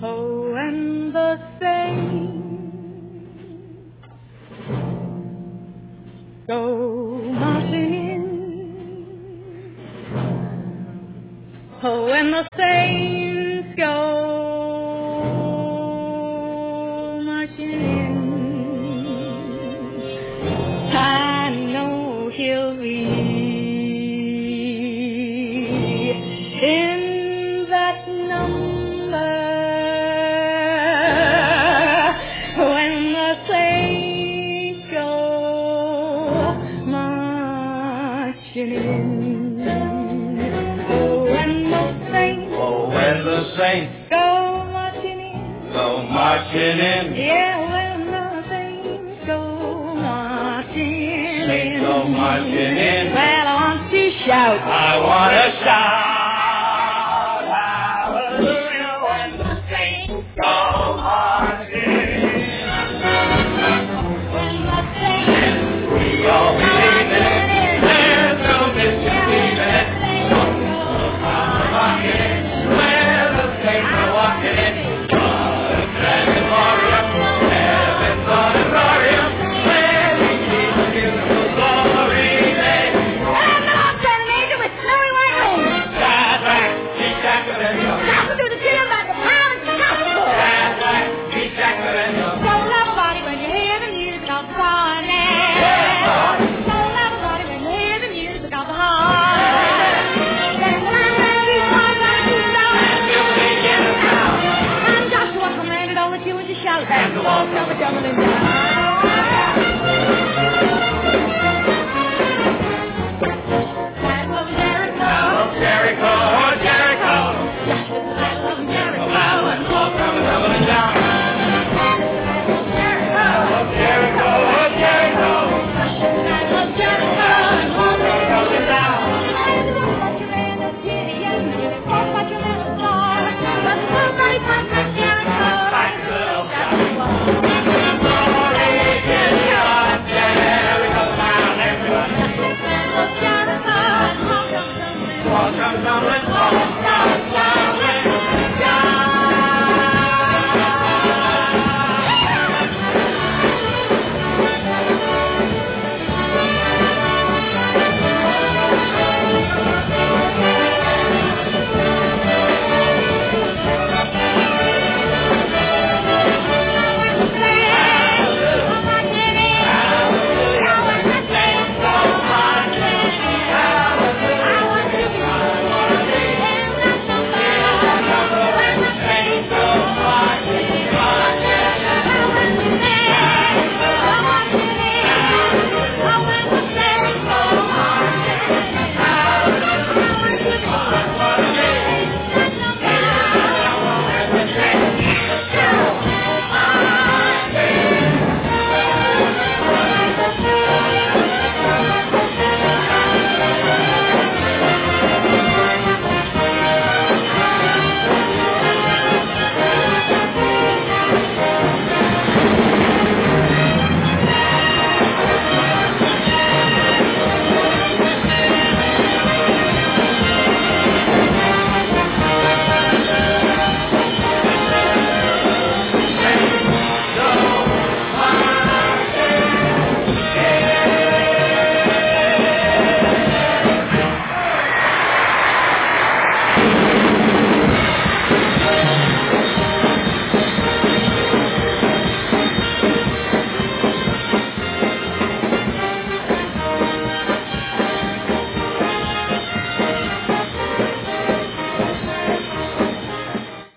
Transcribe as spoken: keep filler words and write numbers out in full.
Oh, and the saints go marching in. Oh, and the saints go marching in. I know he'll be in that number when the saints go marching in. Oh, when the saints, Oh, when the saints go marching in. go marching in. Yeah, when the saints go marching Saints in. go marching in. Well, I want to shout. I want to shout.